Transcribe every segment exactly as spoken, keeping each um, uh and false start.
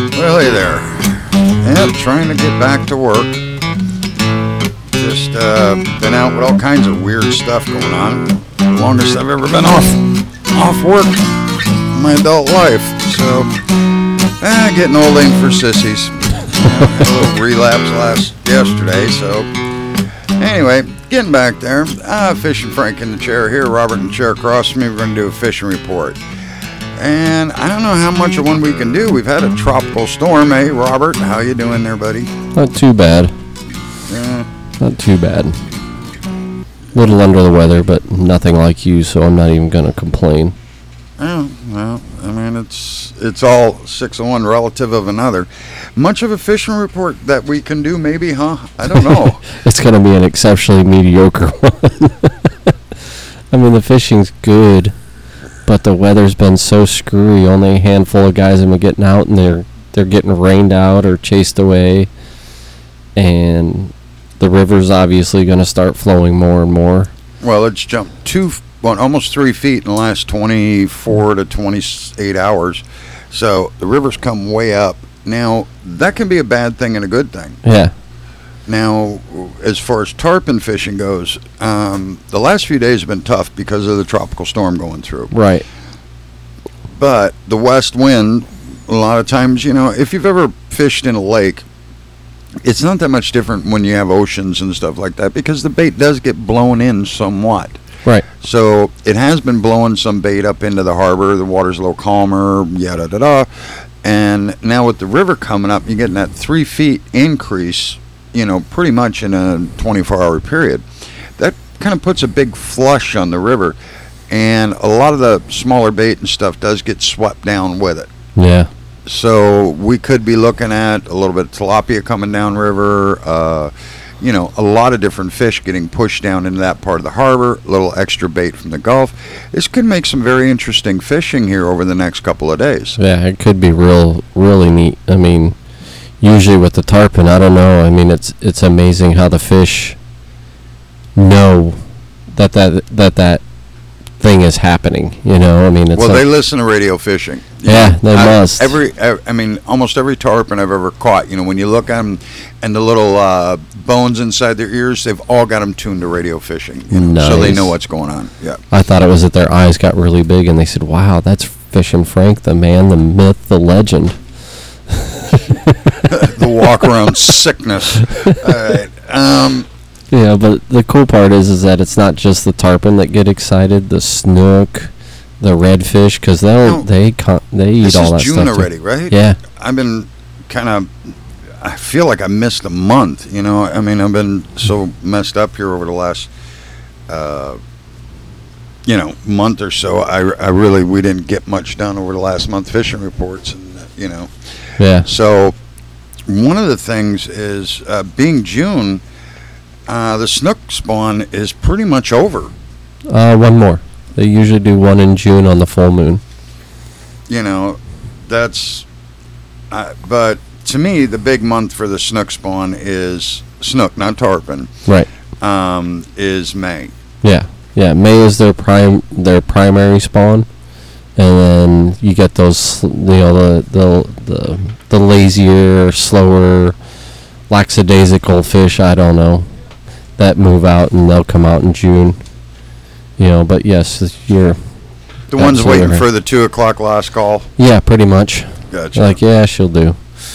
Well, hey there. Yeah, trying to get back to work. Just uh, been out with all kinds of weird stuff going on. The longest I've ever been off off work in my adult life. So, eh, getting old ain't for sissies. Yeah, had a little relapse last yesterday. So, anyway, getting back there. Uh, Fishing Frank in the chair here. Robert in the chair across from me. We're going to do a fishing report. And I don't know how much of one we can do. We've had a tropical storm, eh, Robert? How you doing there, buddy? Not too bad. Yeah. Not too bad. Little under the weather, but nothing like you, so I'm not even going to complain. Oh, well, I mean, it's it's all six of one relative of another. Much of a fishing report that we can do, maybe, huh? I don't know. It's going to be an exceptionally mediocre one. I mean, the fishing's good. But the weather's been so screwy. Only a handful of guys have been getting out, and they're they're getting rained out or chased away. And the river's obviously going to start flowing more and more. Well, it's jumped two, well, almost three feet in the last twenty-four to twenty-eight hours. So the river's come way up. Now, that can be a bad thing and a good thing. Yeah. Now, as far as tarpon fishing goes, um, the last few days have been tough because of the tropical storm going through. Right. But the west wind, a lot of times, you know, if you've ever fished in a lake, it's not that much different when you have oceans and stuff like that because the bait does get blown in somewhat. Right. So it has been blowing some bait up into the harbor. The water's a little calmer, yada da da. And now with the river coming up, you're getting that three feet increase, you know, pretty much in a twenty-four hour period. That kind of puts a big flush on the river, and a lot of the smaller bait and stuff does get swept down with it. Yeah. So we could be looking at a little bit of tilapia coming down river, uh, you know, a lot of different fish getting pushed down into that part of the harbor, a little extra bait from the Gulf. This could make some very interesting fishing here over the next couple of days. Yeah, it could be real, really neat. I mean, usually with the tarpon, I don't know. I mean, it's it's amazing how the fish know that that that, that thing is happening. You know, I mean, it's well, like, they listen to radio fishing. Yeah, know, they I, must. Every, I mean, almost every tarpon I've ever caught. You know, when you look at them and the little uh, bones inside their ears, they've all got them tuned to radio fishing. You know, nice. So they know what's going on. Yeah. I thought it was that their eyes got really big, and they said, "Wow, that's Fishing Frank, the man, the myth, the legend." The walk around sickness. All right. Um, yeah, but the cool part is, is that it's not just the tarpon that get excited. The snook, the redfish, because they No. they con- they eat this all is that June stuff. already, too. right? Yeah. I've been kind of. I feel like I missed a month. You know, I mean, I've been so messed up here over the last. Uh, you know, month or so. I, I really we didn't get much done over the last month fishing reports, and uh, you know. Yeah. So, one of the things is uh, being June, uh, the snook spawn is pretty much over. Uh, one more. They usually do one in June on the full moon. You know, that's. Uh, but to me, the big month for the snook spawn is snook, not tarpon. Right. Um, is May. Yeah. Yeah. May is their prime their primary spawn, and then you get those, you know, the the the, the lazier, slower, lackadaisical fish. I don't know, that move out, and they'll come out in June. You know, but yes, you're The ones absolutely waiting right. for the two o'clock last call. Yeah, pretty much. Gotcha. Like, yeah, she'll do.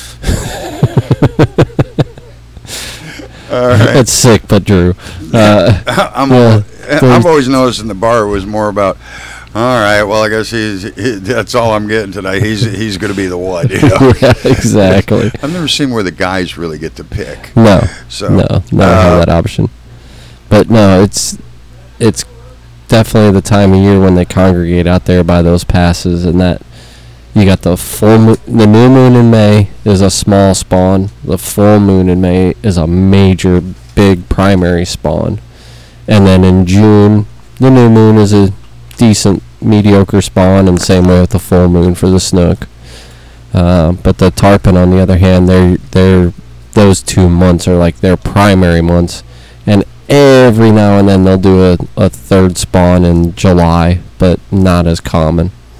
All right. That's sick, but true. Uh, I'm, well, I've always noticed in the bar it was more about, all right, well, I guess he's he, that's all I'm getting today. He's he's going to be the one. You know? yeah, exactly. I've never seen where the guys really get to pick. No, So no, never uh, have that option. But no, it's it's definitely the time of year when they congregate out there by those passes, and that you got the full mo- the new moon in May is a small spawn. The full moon in May is a major, big primary spawn, and then in June the new moon is a decent, mediocre spawn, and same way with the full moon for the snook. Uh, but the tarpon, on the other hand, they're they're those two months are like their primary months, and every now and then they'll do a, a third spawn in July, but not as common.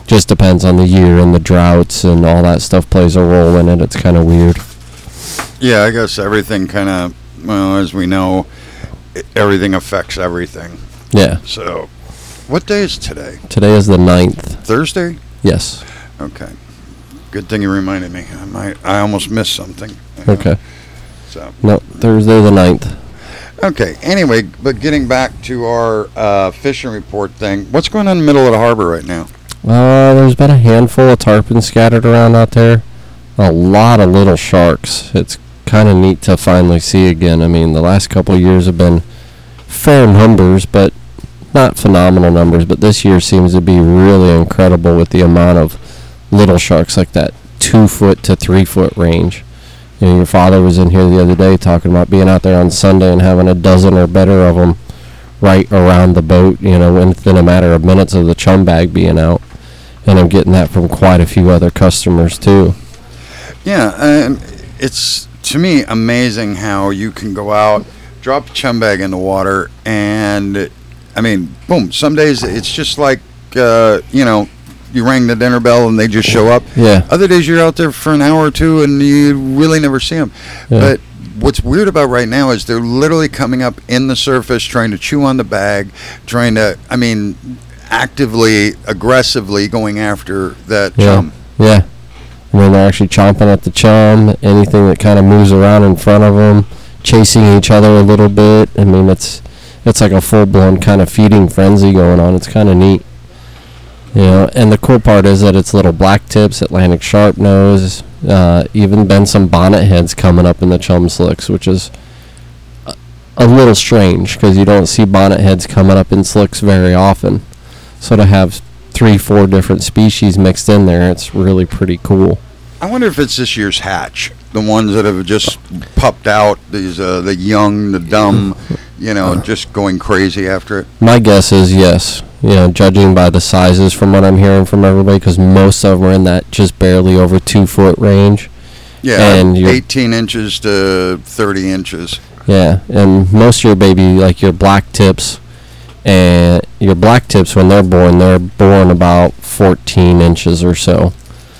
just depends on the year and the droughts and all that stuff plays a role in it. It's kind of weird. Yeah, I guess everything kind of, well, as we know, i- everything affects everything. Yeah. So, what day is today? Today is the ninth. Thursday? Yes. Okay. Good thing you reminded me. I might, I almost missed something. you know. Okay. So, No, Thursday the ninth. okay. Anyway, but getting back to our uh, fishing report thing, what's going on in the middle of the harbor right now? Uh, there's been a handful of tarpon scattered around out there. A lot of little sharks. It's kind of neat to finally see again. I mean, the last couple of years have been fair numbers, but not phenomenal numbers. But this year seems to be really incredible with the amount of little sharks, like that two foot to three foot range. You know, your father was in here the other day talking about being out there on Sunday and having a dozen or better of them right around the boat, you know, within a matter of minutes of the chum bag being out. And I'm getting that from quite a few other customers, too. Yeah, and it's, to me, amazing how you can go out, drop a chum bag in the water, and, I mean, boom, some days it's just like, uh, you know, you ring the dinner bell and they just show up. Yeah. Other days you're out there for an hour or two and you really never see them. Yeah. But what's weird about right now is they're literally coming up in the surface, trying to chew on the bag, trying to, I mean, actively, aggressively going after that Yeah. chum. Yeah. I mean, they're actually chomping at the chum, anything that kind of moves around in front of them, chasing each other a little bit. I mean, it's it's like a full-blown kind of feeding frenzy going on. It's kind of neat. You know, and the cool part is that it's little black tips, Atlantic sharpnose, uh, even been some bonnet heads coming up in the chum slicks, which is a, a little strange because you don't see bonnet heads coming up in slicks very often. So to have three, four different species mixed in there, it's really pretty cool. I wonder if it's this year's hatch, the ones that have just pupped out, these uh, the young, the dumb, you know, just going crazy after it. My guess is yes. You know, judging by the sizes from what I'm hearing from everybody, because most of them are in that just barely over two foot range. Yeah, And you're- eighteen inches to thirty inches. Yeah, and most of your baby, like your black tips, and your black tips when they're born, they're born about fourteen inches or so.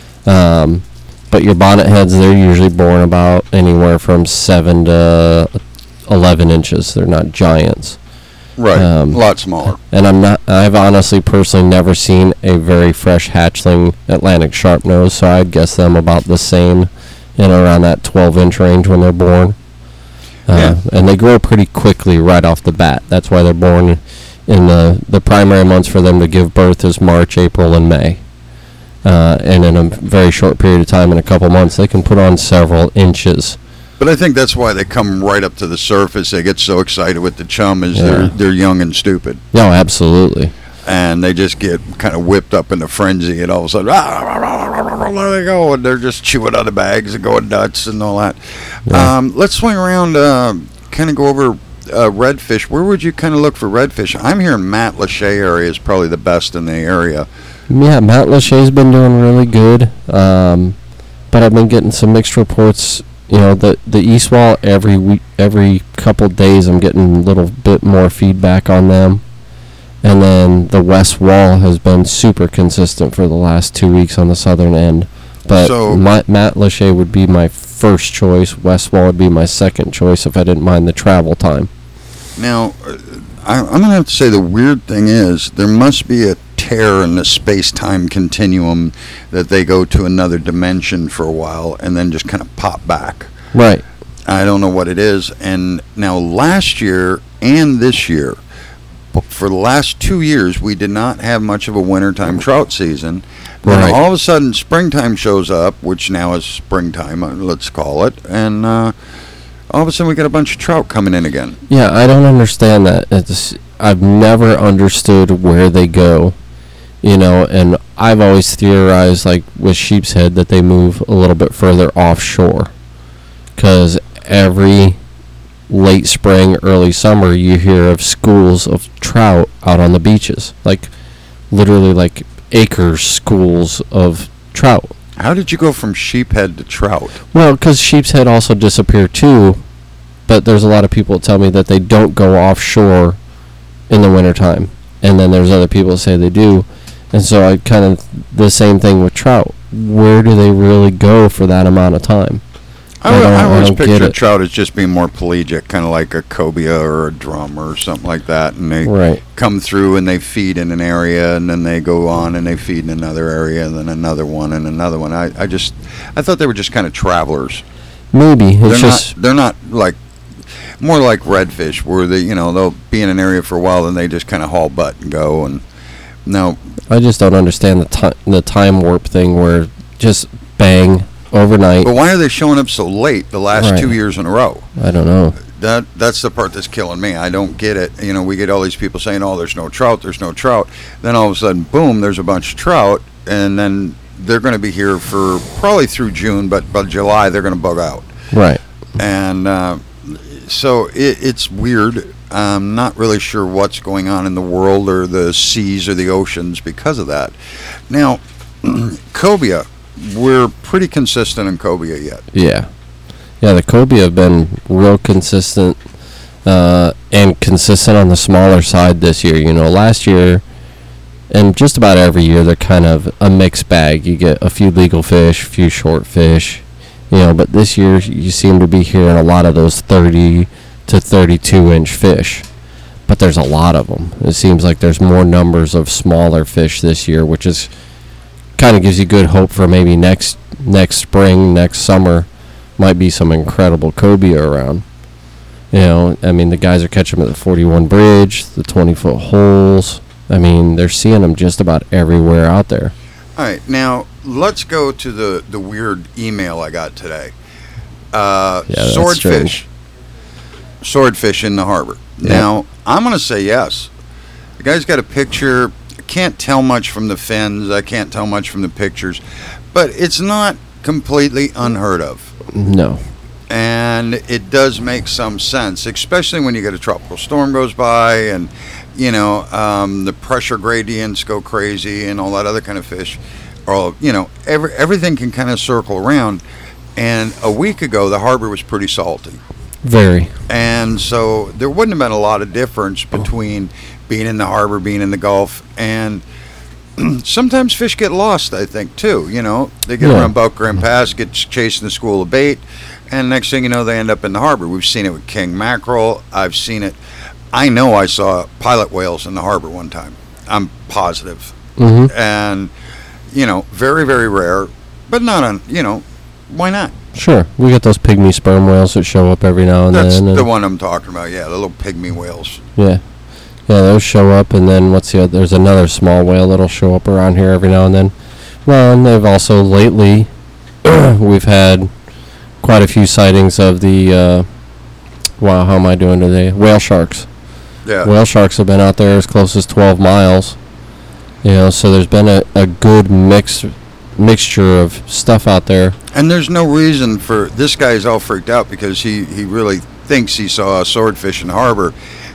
Um, but your bonnet heads, they're usually born about anywhere from seven to eleven inches. They're not giants. Right, Um, a lot smaller. And I'm not. I've honestly, personally, never seen a very fresh hatchling Atlantic sharpnose, so I'd guess them about the same, you know, around that twelve inch range when they're born. Uh, Yeah. And they grow pretty quickly right off the bat. That's why they're born in the the primary months for them to give birth is March, April, and May. Uh, and in a very short period of time, in a couple months, they can put on several inches. But I think that's why they come right up to the surface. They get so excited with the chum is Yeah. they're they're young and stupid, No, absolutely. and they just get kind of whipped up in a frenzy, and all of a sudden, "Ah, rah, rah, rah, rah, rah," there they go, and they're just chewing on the bags and going nuts and all that. Yeah. Um, let's swing around, uh, kind of go over uh, redfish. Where would you kind of look for redfish? I'm hearing Matt Lachey area is probably the best in the area. Yeah, Matt Lachey's been doing really good, um, but I've been getting some mixed reports. You know, the the East Wall every week, every couple days, I'm getting a little bit more feedback on them, and then the West Wall has been super consistent for the last two weeks on the southern end. But So- my, Matt Lachey would be my first choice. West Wall would be my second choice if I didn't mind the travel time. Now, uh, I, I'm going to have to say the weird thing is there must be a tear in the space-time continuum that they go to another dimension for a while and then just kind of pop back. Right. I don't know what it is. And now last year and this year, b- for the last two years, we did not have much of a wintertime trout season. Then Right. all of a sudden, springtime shows up, which now is springtime, uh, let's call it, and uh, all of a sudden we got a bunch of trout coming in again. Yeah, I don't understand that. It's, I've never understood where they go, you know, and I've always theorized, like, with Sheep's Head, that they move a little bit further offshore. Because every late spring, early summer, you hear of schools of trout out on the beaches. Like, literally, like, acre schools of trout. How did you go from sheephead to trout? Well, because Sheep's Head also disappear too, but there's a lot of people that tell me that they don't go offshore in the wintertime. And then there's other people that say they do. And so I kind of the same thing with trout. Where do they really go for that amount of time? I, I, I always picture trout as just being more pelagic, kind of like a cobia or a drum or something like that, and they right. come through and they feed in an area, and then they go on and they feed in another area, and then another one and another one. I, I just, I thought they were just kind of travelers. Maybe it's they're just not, they're not like more like redfish, where they, you know, they'll be in an area for a while and they just kind of haul butt and go. And no, I just don't understand the time the time warp thing where just bang. Overnight. But why are they showing up so late the last right. two years in a row? I don't know. That that's the part that's killing me. I don't get it. You know, we get all these people saying, "Oh, there's no trout, there's no trout." Then all of a sudden, boom, there's a bunch of trout, and then they're going to be here for probably through June, but by July they're going to bug out. Right. And uh, so it, it's weird. I'm not really sure what's going on in the world or the seas or the oceans because of that. Now, cobia. We're pretty consistent in cobia yet. Yeah. Yeah, the cobia have been real consistent uh, and consistent on the smaller side this year. You know, last year and just about every year they're kind of a mixed bag. You get a few legal fish, a few short fish, you know, but this year you seem to be hearing a lot of those thirty to thirty-two inch fish. But there's a lot of them. It seems like there's more numbers of smaller fish this year, which is kind of gives you good hope for maybe next next spring, next summer, might be some incredible cobia around. You know, I mean, the guys are catching them at the forty-one bridge, the twenty-foot holes. I mean, they're seeing them just about everywhere out there. All right, now let's go to the, the weird email I got today. Uh, yeah, that's swordfish. Swordfish in the harbor. Yeah. Now, I'm going to say yes. The guy's got a picture. Can't tell much from the fins. I can't tell much from the pictures, but it's not completely unheard of. No. And it does make some sense, especially when you get a tropical storm goes by and, you know, um, the pressure gradients go crazy and all that other kind of fish. Or, you know, every, everything can kind of circle around. And a week ago, the harbor was pretty salty. Very. And so there wouldn't have been a lot of difference between being in the harbor, being in the Gulf, and sometimes fish get lost, I think, too. You know, they get yeah. around Boat Grand Pass, get chasing the school of bait, and next thing you know, they end up in the harbor. We've seen it with king mackerel. I've seen it. I know I saw pilot whales in the harbor one time. I'm positive. Mm-hmm. And, you know, very, very rare, but not on, you know, why not? Sure. We get those pygmy sperm whales that show up every now and That's then. That's the and one I'm talking about, yeah, the little pygmy whales. Yeah. Yeah, those show up, and then what's the other? There's another small whale that'll show up around here every now and then. Well, and they've also lately, we've had quite a few sightings of the, uh, wow, how am I doing today? Whale sharks. Yeah. Whale sharks have been out there as close as twelve miles. You know, so there's been a, a good mix mixture of stuff out there. And there's no reason for, this guy's all freaked out because he, he really thinks he saw a swordfish in the harbor,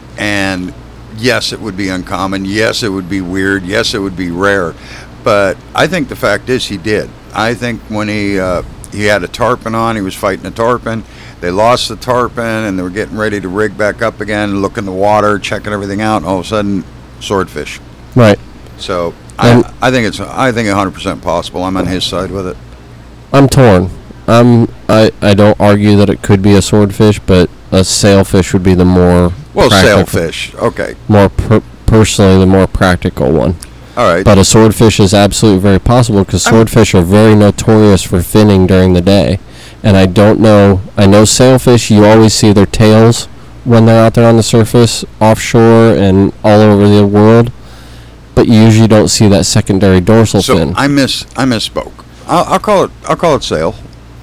and yes, it would be uncommon. Yes, it would be weird. Yes, it would be rare. But I think the fact is he did. I think when he uh, he had a tarpon on, he was fighting a tarpon. They lost the tarpon, and they were getting ready to rig back up again, look in the water, checking everything out, and all of a sudden, swordfish. Right. So I, I think it's I think one hundred percent possible. I'm on his side with it. I'm torn. I'm I, I don't argue that it could be a swordfish, but a sailfish would be the more well practical, sailfish. Okay. More per, personally, the more practical one. All right. But a swordfish is absolutely very possible because swordfish are very notorious for finning during the day, and I don't know. I know sailfish. You always see their tails when they're out there on the surface, offshore and all over the world, but you usually don't see that secondary dorsal so fin. I miss I misspoke. I'll, I'll call it I'll call it sail.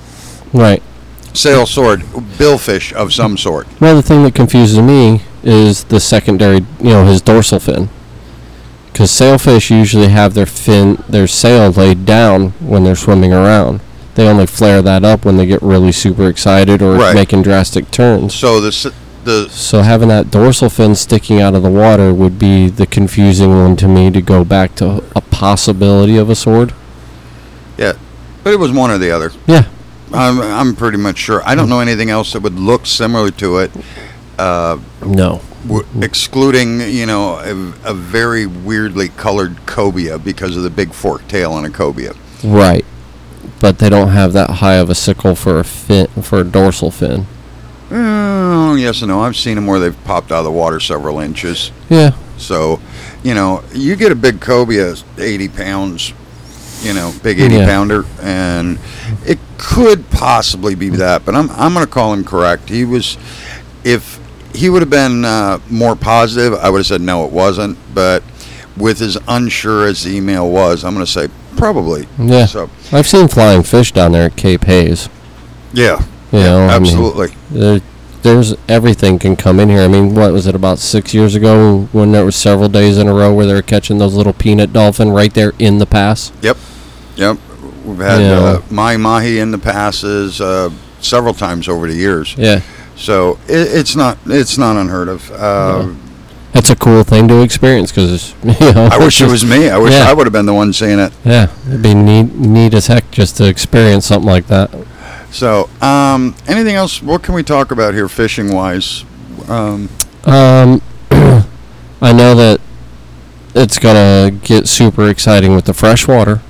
Right. Sail, sword, billfish of some sort. Well, the thing that confuses me is the secondary, you know, his dorsal fin. Because sailfish usually have their fin, their sail laid down when they're swimming around. They only flare that up when they get really super excited or right. making drastic turns. So the the so having that dorsal fin sticking out of the water would be the confusing one to me to go back to a possibility of a sword. Yeah, but it was one or the other. Yeah. I'm I'm pretty much sure. I don't know anything else that would look similar to it. Uh, no. w- excluding, you know, a, a very weirdly colored cobia because of the big fork tail on a cobia. Right. But they don't have that high of a sickle for a fin, for a dorsal fin. Oh, yes and no. I've seen them where they've popped out of the water several inches. Yeah. So, you know, you get a big cobia, eighty pounds, you know, big eighty Yeah. pounder, and it could possibly be that, but I'm I'm going to call him correct. He was, if he would have been uh, more positive, I would have said no, it wasn't. But with as unsure as the email was, I'm going to say probably. Yeah. So I've seen flying fish down there at Cape Hayes. yeah. You know, I mean, absolutely. there, there's everything can come in here. I mean, what was it, about six years ago when there was several days in a row where they were catching those little peanut dolphin right there in the pass? Yep. Yep. We've had Yeah. uh, mahi mahi in the passes uh, several times over the years. Yeah. So it, it's not it's not unheard of. Uh, Yeah. That's a cool thing to experience because, you know. I wish it was me. I wish Yeah. I would have been the one saying it. Yeah, it'd be neat, neat as heck just to experience something like that. So, um, anything else? What can we talk about here, fishing wise? Um, Um, I know that it's gonna get super exciting with the freshwater.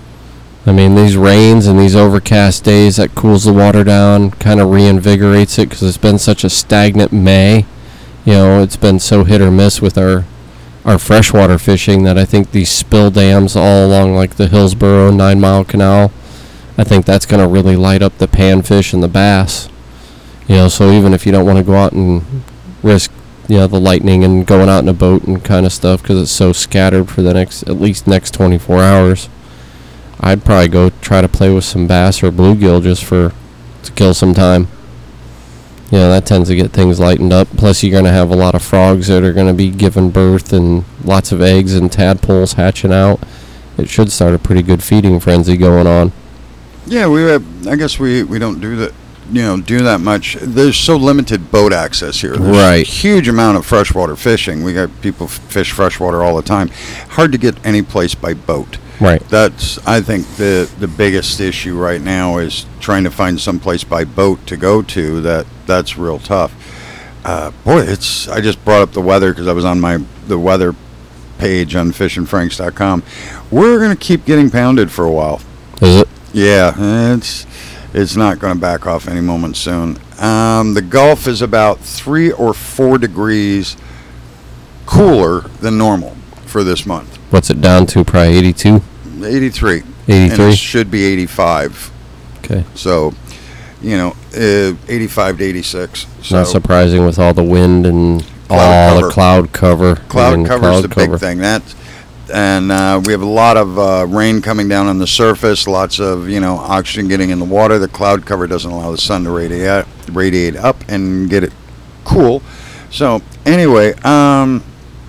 I mean, these rains and these overcast days, that cools the water down, kind of reinvigorates it because it's been such a stagnant May. You know, it's been so hit or miss with our our freshwater fishing that I think these spill dams all along like the Hillsborough Nine Mile Canal, I think that's going to really light up the panfish and the bass. You know, so even if you don't want to go out and risk, you know, the lightning and going out in a boat and kind of stuff because it's so scattered for the next, at least next twenty-four hours, I'd probably go try to play with some bass or bluegill just for, to kill some time. You know, that tends to get things lightened up. Plus, you're going to have a lot of frogs that are going to be giving birth and lots of eggs and tadpoles hatching out. It should start a pretty good feeding frenzy going on. yeah, we have, I guess we, we don't do that. You know, do that much. There's so limited boat access here. There's Right. a huge amount of freshwater fishing. We got people f- fish freshwater all the time. Hard to get any place by boat. Right. That's, I think, the the biggest issue right now is trying to find some place by boat to go to. That that's real tough. Uh, boy, it's. I just brought up the weather because I was on my the weather page on fishin franks dot com. We're gonna keep getting pounded for a while. Is it? Yeah, it's it's not going to back off any moment soon. Um, the Gulf is about three or four degrees cooler than normal for this month. What's it down to? Probably eighty-two? eighty-three. And eighty-three? it should be eighty-five. Okay. So, you know, uh, eighty-five to eighty-six. So Not surprising with all the wind and Cloud all cover. the cloud cover. cloud I mean, cover's cloud the cover. big thing. That, and uh, we have a lot of uh, rain coming down on the surface. Lots of you know oxygen getting in the water. The cloud cover doesn't allow the sun to radiate radiate up and get it cool. So anyway, um,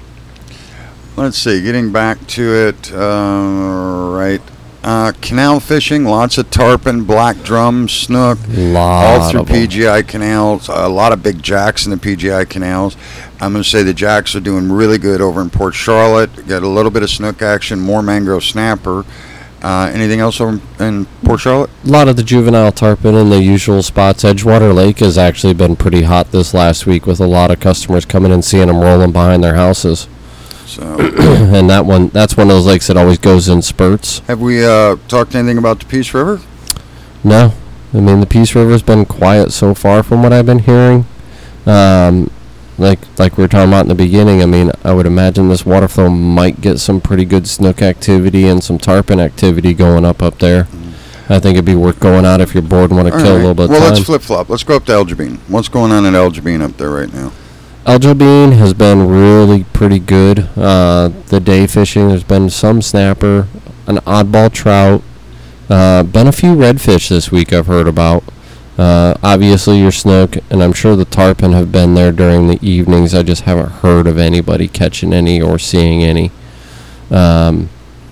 let's see. Getting back to it, uh, right. Uh, canal fishing, lots of tarpon, black drum, snook, Lot all through of 'em. P G I canals. A lot of big jacks in the P G I canals. I'm going to say the jacks are doing really good over in Port Charlotte. Got a little bit of snook action, more mangrove snapper. Uh, anything else over in Port Charlotte? A lot of the juvenile tarpon in the usual spots. Edgewater Lake has actually been pretty hot this last week with a lot of customers coming and seeing them rolling behind their houses. So, And that one, that's one of those lakes that always goes in spurts. have we uh, talked anything about the Peace River? No, I mean the Peace River's been quiet so far from what I've been hearing. Um, like like we were talking about in the beginning, I mean I would imagine this water flow might get some pretty good snook activity and some tarpon activity going up up there. I think it'd be worth going out if you're bored and want to All kill right. a little bit of Well, time. let's flip flop. Let's go up to El Jabin. What's going on in El Jabin up there right now? El Jabin has been really pretty good. Uh, the day fishing, there's been some snapper, an oddball trout, uh, been a few redfish this week I've heard about. Uh, obviously your snook, and I'm sure the tarpon have been there during the evenings. I just haven't heard of anybody catching any or seeing any. Um,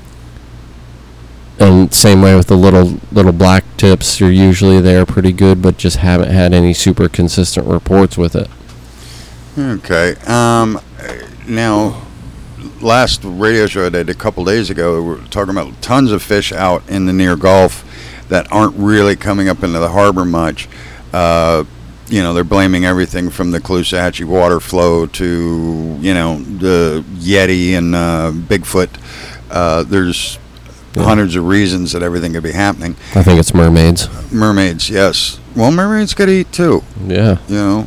and same way with the little little black tips. You're usually there pretty good, but just haven't had any super consistent reports with it. Okay. Um, now, last radio show I did a couple days ago, we were talking about tons of fish out in the near Gulf that aren't really coming up into the harbor much. Uh, you know, they're blaming everything from the Caloosahatchee water flow to, you know, the Yeti and uh, Bigfoot. Uh, there's yeah. hundreds of reasons that everything could be happening. I think it's mermaids. Mermaids, yes. Well, mermaids could eat too. Yeah. You know.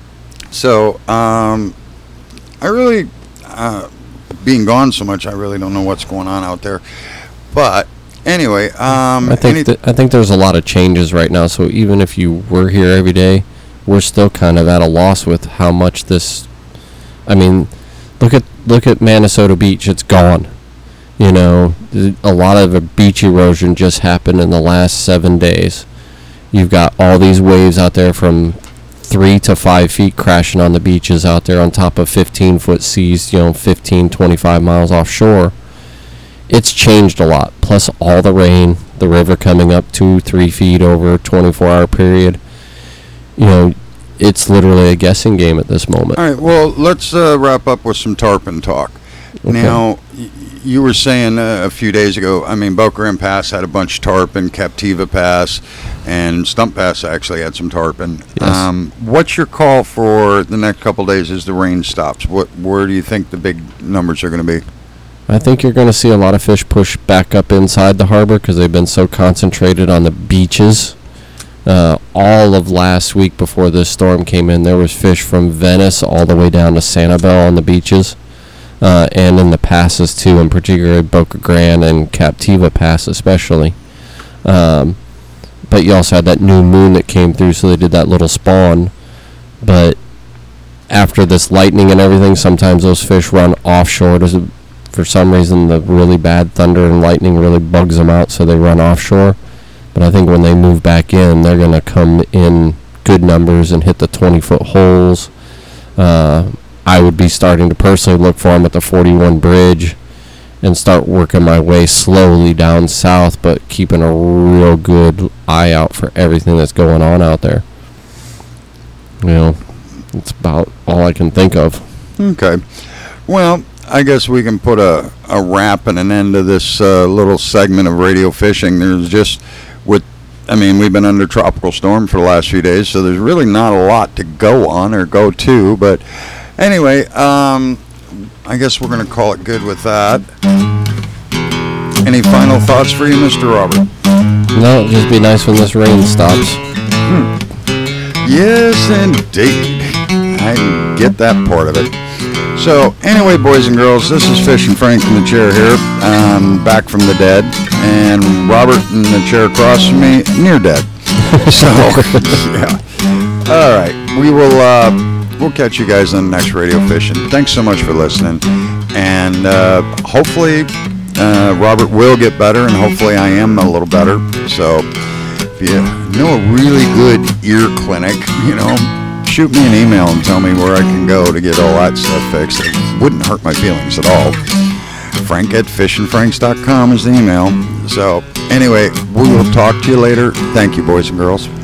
So, um, I really, uh, being gone so much, I really don't know what's going on out there. But anyway, um, I think any- th- I think there's a lot of changes right now. So even if you were here every day, we're still kind of at a loss with how much this. I mean, look at look at Minnesota Beach. It's gone. You know, a lot of a beach erosion just happened in the last seven days. You've got all these waves out there from three to five feet crashing on the beaches out there on top of fifteen foot seas. You know, fifteen, twenty-five miles offshore. It's changed a lot. Plus all the rain, the river coming up two, three feet over a twenty-four hour period. You know, it's literally a guessing game at this moment. All right, well, let's uh, wrap up with some tarpon talk. Okay. Now, y- you were saying uh, a few days ago, I mean, Boca Grande Pass had a bunch of tarpon, Captiva Pass, and Stump Pass actually had some tarpon. Yes. Um, what's your call for the next couple of days as the rain stops? What, where do you think the big numbers are going to be? I think you're going to see a lot of fish push back up inside the harbor because they've been so concentrated on the beaches. Uh, all of last week before this storm came in, there was fish from Venice all the way down to Sanibel on the beaches, uh, and in the passes too, in particular Boca Grande and Captiva Pass especially. Um, but you also had that new moon that came through, so they did that little spawn. But after this lightning and everything, sometimes those fish run offshore. To, for some reason, the really bad thunder and lightning really bugs them out, so they run offshore. But I think when they move back in, they're going to come in good numbers and hit the twenty-foot holes. Uh, I would be starting to personally look for them at the forty-one bridge and start working my way slowly down south, but keeping a real good eye out for everything that's going on out there. You know, it's about all I can think of. Okay. Well, I guess we can put a, a wrap and an end to this uh, little segment of radio fishing. There's just, with, I mean, we've been under tropical storm for the last few days, so there's really not a lot to go on or go to. But anyway, um, I guess we're going to call it good with that. Any final thoughts for you, Mister Robert? No, it'd just be nice when this rain stops. Hmm. Yes, indeed. I get that part of it. So, anyway, boys and girls, this is Fishing Frank in the chair here, um, back from the dead, and Robert in the chair across from me, near dead. So, yeah. All right, we will, uh, we'll catch you guys on the next Radio Fishing. Thanks so much for listening, and uh, hopefully uh, Robert will get better, and hopefully I am a little better. So, if you know a really good ear clinic, you know, shoot me an email and tell me where I can go to get all that stuff fixed. It wouldn't hurt my feelings at all. Frank at fishin franks dot com is the email. So, anyway, we will talk to you later. Thank you, boys and girls.